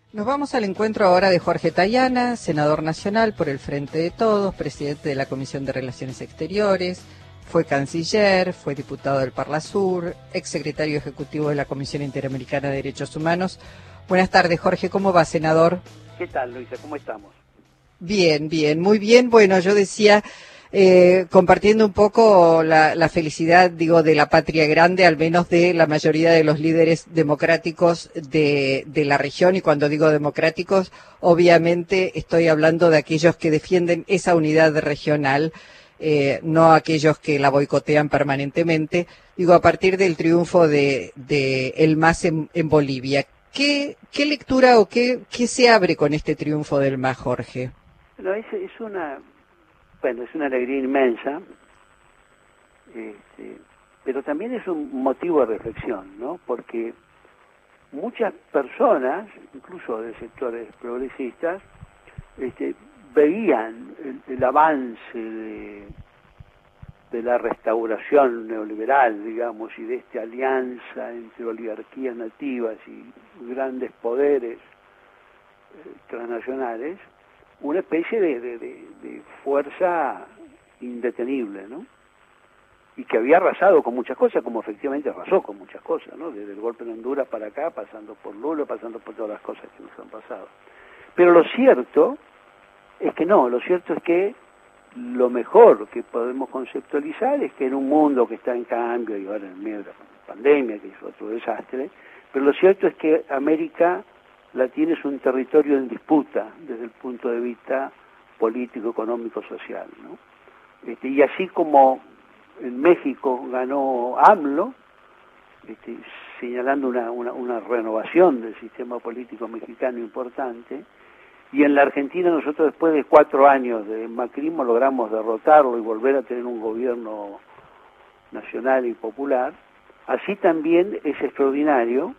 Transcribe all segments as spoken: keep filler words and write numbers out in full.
Nos vamos al encuentro ahora de Jorge Tayana, senador nacional por el Frente de Todos, presidente de la Comisión de Relaciones Exteriores, fue canciller, fue diputado del Parlasur, exsecretario ejecutivo de la Comisión Interamericana de Derechos Humanos. Buenas tardes, Jorge, ¿cómo va, senador? ¿Qué tal, Luisa? ¿Cómo estamos? Bien, bien, muy bien. Bueno, yo decía, eh, compartiendo un poco la, la felicidad, digo, de la patria grande, al menos de la mayoría de los líderes democráticos de, de la región, y cuando digo democráticos, obviamente estoy hablando de aquellos que defienden esa unidad regional, eh, no aquellos que la boicotean permanentemente. Digo, a partir del triunfo de, de el M A S en, en Bolivia, ¿qué, qué lectura o qué, qué se abre con este triunfo del M A S, Jorge? No, es, es una, bueno, es una alegría inmensa, este, pero también es un motivo de reflexión, ¿no? Porque muchas personas, incluso de sectores progresistas, este, veían el, el avance de, de la restauración neoliberal, digamos, y de esta alianza entre oligarquías nativas y grandes poderes eh, transnacionales, una especie de, de, de, de fuerza indetenible, ¿no? Y que había arrasado con muchas cosas, como efectivamente arrasó con muchas cosas, ¿no? Desde el golpe en Honduras para acá, pasando por Lula, pasando por todas las cosas que nos han pasado. Pero lo cierto es que no, lo cierto es que lo mejor que podemos conceptualizar es que en un mundo que está en cambio, y ahora en medio de la pandemia, que es otro desastre, pero lo cierto es que América Latina es un territorio en disputa desde el punto de vista político, económico, social, ¿no? Este, y así como en México ganó AMLO, este, señalando una, una, una renovación del sistema político mexicano importante, y en la Argentina nosotros después de cuatro años de macrismo logramos derrotarlo y volver a tener un gobierno nacional y popular, así también es extraordinario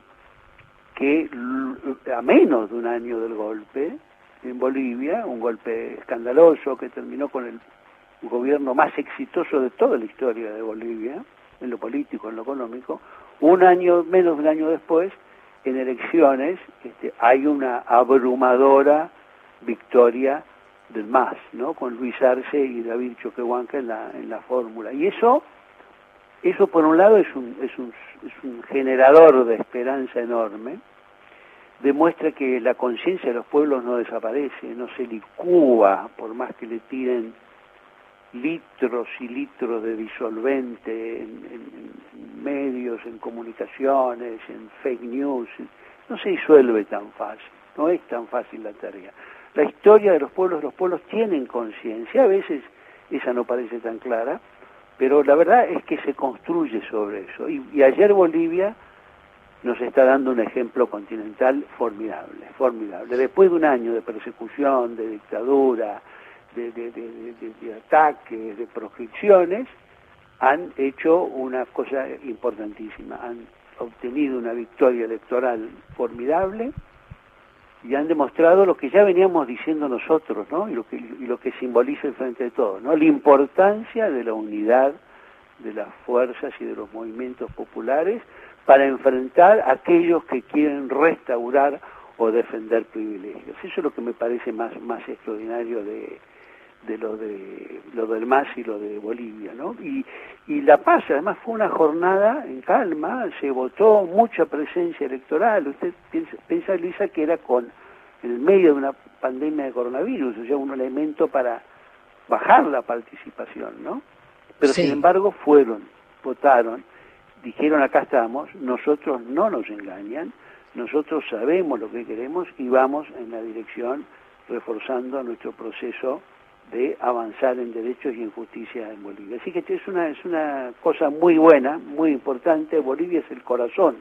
que a menos de un año del golpe en Bolivia, un golpe escandaloso que terminó con el gobierno más exitoso de toda la historia de Bolivia, en lo político, en lo económico, un año, menos de un año después, en elecciones, este, hay una abrumadora victoria del M A S, ¿no? Con Luis Arce y David Choquehuanca en la, en la fórmula. Y eso, eso por un lado es un, es un, es un generador de esperanza enorme, demuestra que la conciencia de los pueblos no desaparece, no se licúa, por más que le tiren litros y litros de disolvente en, en, en medios, en comunicaciones, en fake news, no se disuelve tan fácil, no es tan fácil la tarea. La historia de los pueblos, los pueblos tienen conciencia, a veces esa no parece tan clara, pero la verdad es que se construye sobre eso. Y, y ayer Bolivia nos está dando un ejemplo continental formidable, formidable. Después de un año de persecución, de dictadura, de, de, de, de, de ataques, de proscripciones, han hecho una cosa importantísima, han obtenido una victoria electoral formidable y han demostrado lo que ya veníamos diciendo nosotros, ¿no? Y lo que, y lo que simboliza el Frente de Todos, ¿no? La importancia de la unidad de las fuerzas y de los movimientos populares para enfrentar a aquellos que quieren restaurar o defender privilegios. Eso es lo que me parece más, más extraordinario de, de lo de lo del M A S y lo de Bolivia, ¿no? Y, y La Paz, además, fue una jornada en calma, se votó, mucha presencia electoral. Usted piensa, piensa Luisa, que era con en el medio de una pandemia de coronavirus, o sea, un elemento para bajar la participación, ¿no? Pero sí. Sin embargo fueron, votaron, dijeron acá estamos, nosotros no nos engañan, nosotros sabemos lo que queremos y vamos en la dirección reforzando nuestro proceso de avanzar en derechos y en justicia en Bolivia. Así que es una, es una cosa muy buena, muy importante. Bolivia es el corazón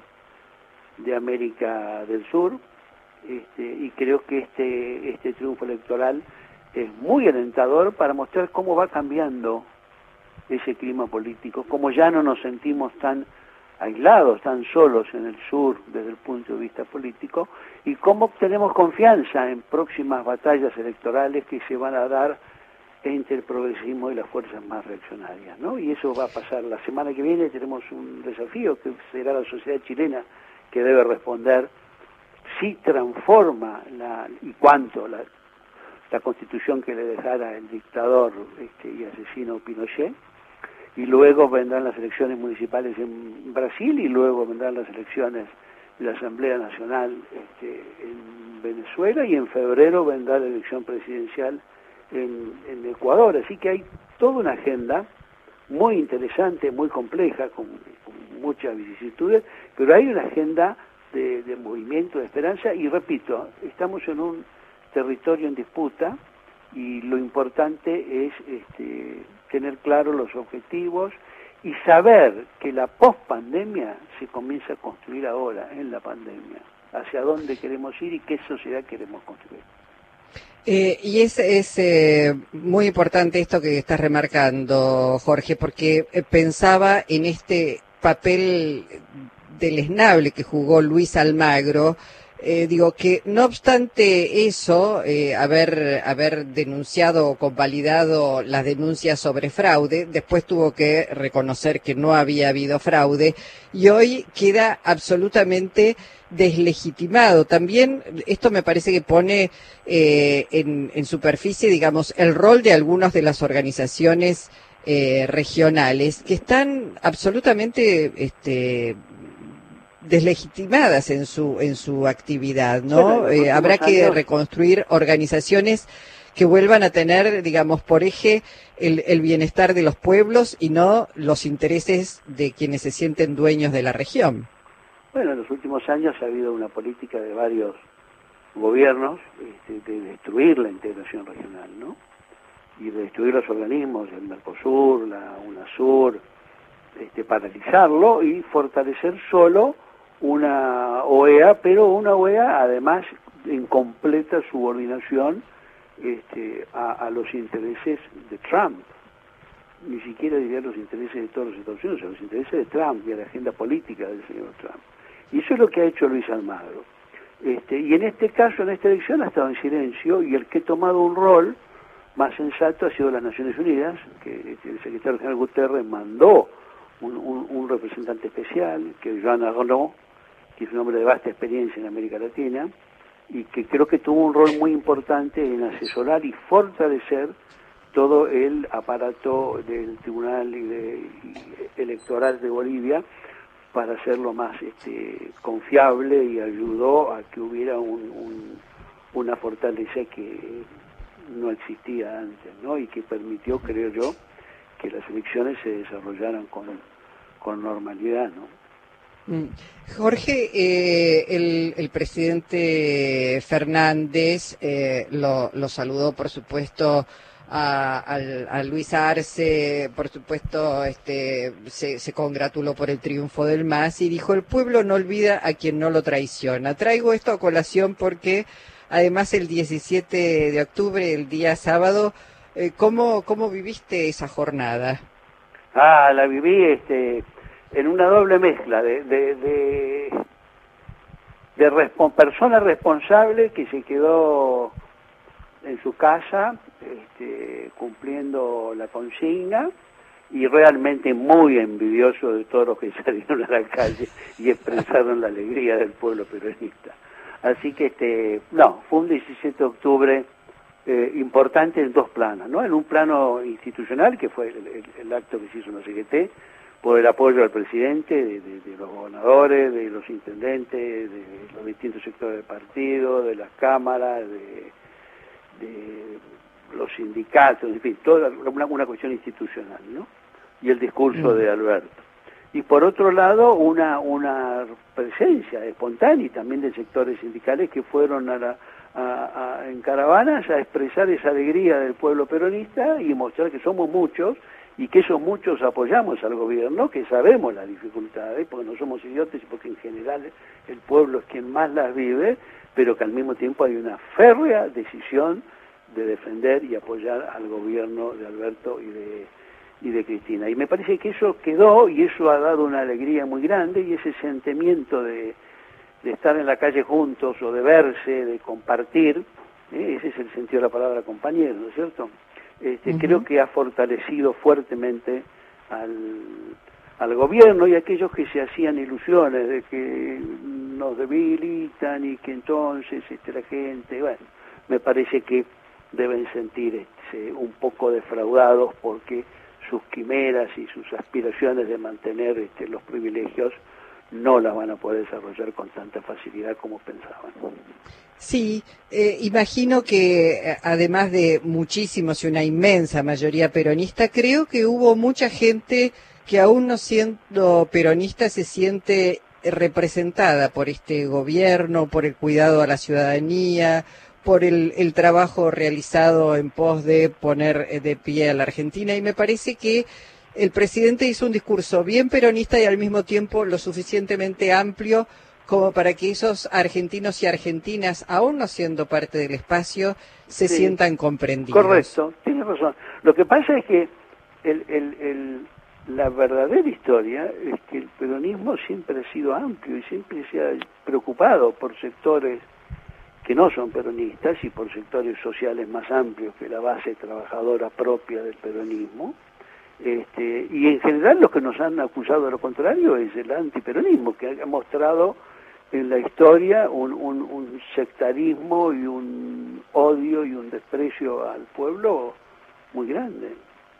de América del Sur, este, y creo que este, este triunfo electoral es muy alentador para mostrar cómo va cambiando ese clima político, como ya no nos sentimos tan aislados, tan solos en el sur desde el punto de vista político, y cómo tenemos confianza en próximas batallas electorales que se van a dar entre el progresismo y las fuerzas más reaccionarias, ¿no? Y eso va a pasar la semana que viene. Tenemos un desafío que será la sociedad chilena que debe responder si transforma la, y cuánto la, la constitución que le dejara el dictador este, y asesino Pinochet, y luego vendrán las elecciones municipales en Brasil, y luego vendrán las elecciones de la Asamblea Nacional este, en Venezuela, y en febrero vendrá la elección presidencial en, en Ecuador. Así que hay toda una agenda muy interesante, muy compleja, con, con muchas vicisitudes, pero hay una agenda de, de movimiento, de esperanza, y repito, estamos en un territorio en disputa, y lo importante es este, tener claros los objetivos y saber que la pospandemia se comienza a construir ahora, en la pandemia, hacia dónde queremos ir y qué sociedad queremos construir. Eh, y es, es eh, muy importante esto que estás remarcando, Jorge, porque eh, pensaba en este papel deleznable que jugó Luis Almagro. Eh, digo que no obstante eso, eh, haber, haber denunciado o convalidado las denuncias sobre fraude, después tuvo que reconocer que no había habido fraude, y hoy queda absolutamente deslegitimado. También esto me parece que pone eh, en, en superficie, digamos, el rol de algunas de las organizaciones eh, regionales que están absolutamente este, deslegitimadas en su en su actividad, ¿no? Bueno, eh, habrá que años... reconstruir organizaciones que vuelvan a tener, digamos, por eje el, el bienestar de los pueblos y no los intereses de quienes se sienten dueños de la región. Bueno, en los últimos años ha habido una política de varios gobiernos este, de destruir la integración regional, ¿no? Y de destruir los organismos, el Mercosur, la UNASUR, este, paralizarlo y fortalecer solo una O E A, pero una O E A además en completa subordinación este, a, a los intereses de Trump. Ni siquiera diría los intereses de todos los Estados Unidos, a los intereses de Trump y a la agenda política del señor Trump. Y eso es lo que ha hecho Luis Almagro. Este, y en este caso, en esta elección, ha estado en silencio, y el que ha tomado un rol más sensato ha sido las Naciones Unidas, que el secretario general Guterres mandó un, un, un representante especial, que es Joan Arnaud, que es un hombre de vasta experiencia en América Latina, y que creo que tuvo un rol muy importante en asesorar y fortalecer todo el aparato del Tribunal y de, y Electoral de Bolivia para hacerlo más este, confiable, y ayudó a que hubiera un, un, una fortaleza que no existía antes, ¿no? Y que permitió, creo yo, que las elecciones se desarrollaran con, con normalidad, ¿no? Jorge, eh, el, el presidente Fernández eh, lo, lo saludó, por supuesto, a, a, a Luis Arce, por supuesto, este, se, se congratuló por el triunfo del M A S y dijo: el pueblo no olvida a quien no lo traiciona. Traigo esto a colación porque, además, el diecisiete de octubre, el día sábado, eh, ¿cómo, cómo viviste esa jornada? Ah, la viví este, en una doble mezcla de, de, de, de respo- persona responsable que se quedó en su casa este, cumpliendo la consigna, y realmente muy envidioso de todos los que salieron a la calle y expresaron la alegría del pueblo peronista. Así que, este, no, fue un diecisiete de octubre eh, importante en dos planos, ¿no? En un plano institucional, que fue el, el, el acto que se hizo en la C G T, por el apoyo al presidente, de, de, de los gobernadores, de los intendentes, de los distintos sectores del partido, de las cámaras, de, de los sindicatos, en fin, toda una, una cuestión institucional, ¿no? Y el discurso de Alberto. Y por otro lado, una una presencia espontánea y también de sectores sindicales que fueron a la, a, a, en caravanas a expresar esa alegría del pueblo peronista y mostrar que somos muchos, y que esos muchos apoyamos al gobierno, que sabemos las dificultades, porque no somos idiotas y porque en general el pueblo es quien más las vive, pero que al mismo tiempo hay una férrea decisión de defender y apoyar al gobierno de Alberto y de y de Cristina. Y me parece que eso quedó, y eso ha dado una alegría muy grande, y ese sentimiento de, de estar en la calle juntos, o de verse, de compartir, ¿eh? Ese es el sentido de la palabra compañero, ¿no es cierto? Este, uh-huh. Creo que ha fortalecido fuertemente al, al gobierno, y a aquellos que se hacían ilusiones de que nos debilitan y que entonces este, la gente, bueno, me parece que deben sentir este, un poco defraudados porque sus quimeras y sus aspiraciones de mantener este, los privilegios no las van a poder desarrollar con tanta facilidad como pensaban. Sí, eh, imagino que además de muchísimos y una inmensa mayoría peronista, creo que hubo mucha gente que aún no siendo peronista se siente representada por este gobierno, por el cuidado a la ciudadanía, por el, el trabajo realizado en pos de poner de pie a la Argentina, y me parece que el presidente hizo un discurso bien peronista y al mismo tiempo lo suficientemente amplio como para que esos argentinos y argentinas, aún no siendo parte del espacio, se sí. sientan comprendidos. Correcto, tienes razón. Lo que pasa es que el, el, el, la verdadera historia es que el peronismo siempre ha sido amplio y siempre se ha preocupado por sectores que no son peronistas y por sectores sociales más amplios que la base trabajadora propia del peronismo. Este, y en general los que nos han acusado de lo contrario es el antiperonismo, que ha mostrado en la historia un, un, un sectarismo y un odio y un desprecio al pueblo muy grande.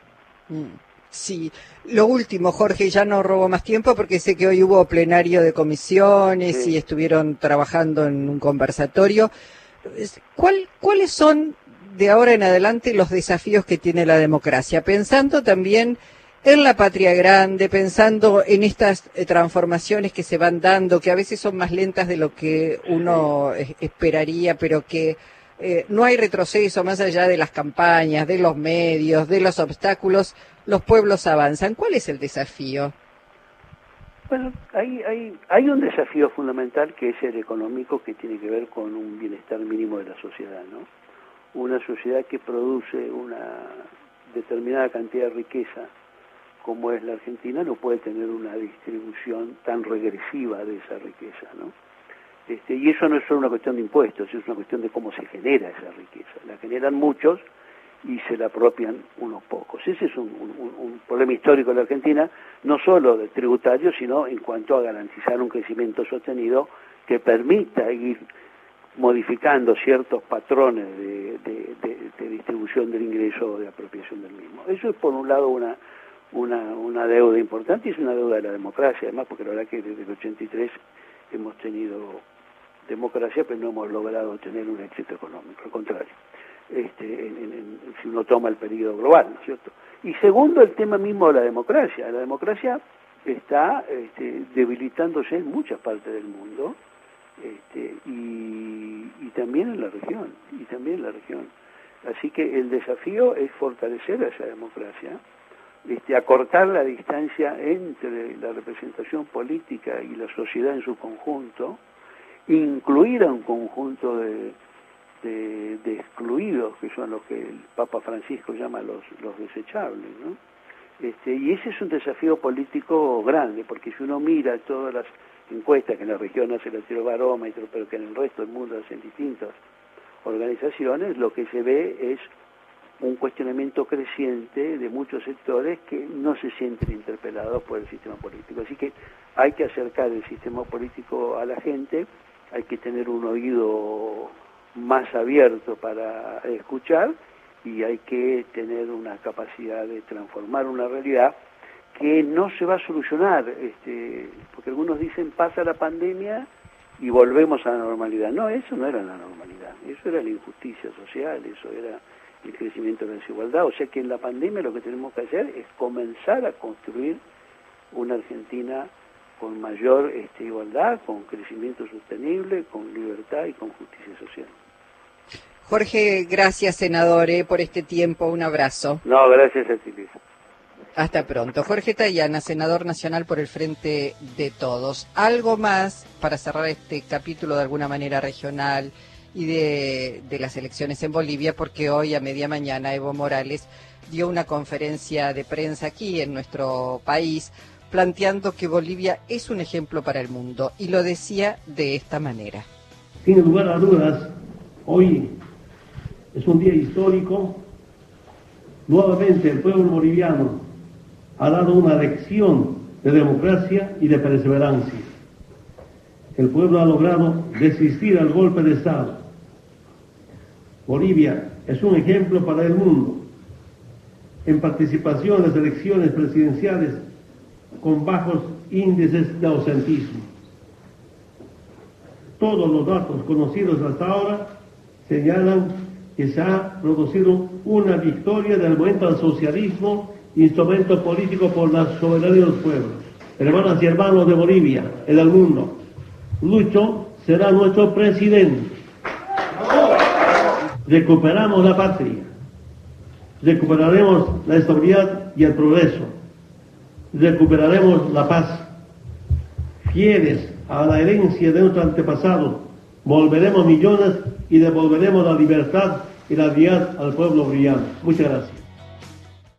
Sí, lo último, Jorge, ya no robo más tiempo porque sé que hoy hubo plenario de comisiones sí. y estuvieron trabajando en un conversatorio. ¿Cuál, ¿Cuáles son de ahora en adelante los desafíos que tiene la democracia? Pensando también en la patria grande, pensando en estas transformaciones que se van dando, que a veces son más lentas de lo que uno esperaría, pero que eh, no hay retroceso más allá de las campañas, de los medios, de los obstáculos, los pueblos avanzan. ¿Cuál es el desafío? Bueno, hay, hay, hay un desafío fundamental que es el económico, que tiene que ver con un bienestar mínimo de la sociedad, ¿no? Una sociedad que produce una determinada cantidad de riqueza, como es la Argentina, no puede tener una distribución tan regresiva de esa riqueza, ¿no? Este, y eso no es solo una cuestión de impuestos, es una cuestión de cómo se genera esa riqueza. La generan muchos y se la apropian unos pocos. Ese es un, un, un problema histórico de la Argentina, no solo de tributario, sino en cuanto a garantizar un crecimiento sostenido que permita ir modificando ciertos patrones de, de, de, de distribución del ingreso o de apropiación del mismo. Eso es por un lado una, una, una deuda importante y es una deuda de la democracia, además, porque la verdad que desde el ochenta y tres hemos tenido democracia, pero no hemos logrado tener un éxito económico, al contrario. Este, en, en, en, si uno toma el periodo global, ¿no es cierto? Y segundo, el tema mismo de la democracia. La democracia está este, debilitándose en muchas partes del mundo, este, y, y también en la región, y también en la región. Así que el desafío es fortalecer a esa democracia, este, acortar la distancia entre la representación política y la sociedad en su conjunto, incluir a un conjunto de De, de excluidos, que son los que el Papa Francisco llama los, los desechables, ¿no? Este, y ese es un desafío político grande, porque si uno mira todas las encuestas que en la región hace el Barómetro, pero que en el resto del mundo hacen distintas organizaciones, lo que se ve es un cuestionamiento creciente de muchos sectores que no se sienten interpelados por el sistema político. Así que hay que acercar el sistema político a la gente, hay que tener un oído más abierto para escuchar y hay que tener una capacidad de transformar una realidad que no se va a solucionar, este, porque algunos dicen pasa la pandemia y volvemos a la normalidad. No, eso no era la normalidad, eso era la injusticia social, eso era el crecimiento de la desigualdad. O sea que en la pandemia lo que tenemos que hacer es comenzar a construir una Argentina con mayor este, igualdad, con crecimiento sostenible, con libertad y con justicia social. Jorge, gracias, senador, eh, por este tiempo. Un abrazo. No, gracias a ti, Luis. Hasta pronto. Jorge Tayana, senador nacional por el Frente de Todos. Algo más para cerrar este capítulo de alguna manera regional y de, de las elecciones en Bolivia, porque hoy a media mañana Evo Morales dio una conferencia de prensa aquí en nuestro país, planteando que Bolivia es un ejemplo para el mundo, y lo decía de esta manera. Sin lugar a dudas, hoy es un día histórico. Nuevamente el pueblo boliviano ha dado una lección de democracia y de perseverancia. el pueblo ha logrado resistir al golpe de Estado. Bolivia es un ejemplo para el mundo en participación en las elecciones presidenciales con bajos índices de ausentismo. Todos los datos conocidos hasta ahora señalan que se ha producido una victoria del movimiento al socialismo, instrumento político por la soberanía de los pueblos. Hermanas y hermanos de Bolivia y del mundo, Lucho será nuestro presidente. Recuperamos la patria, recuperaremos la estabilidad y el progreso, recuperaremos la paz. Fieles a la herencia de nuestros antepasados, volveremos millones y devolveremos la libertad y la dignidad al pueblo boliviano. Muchas gracias.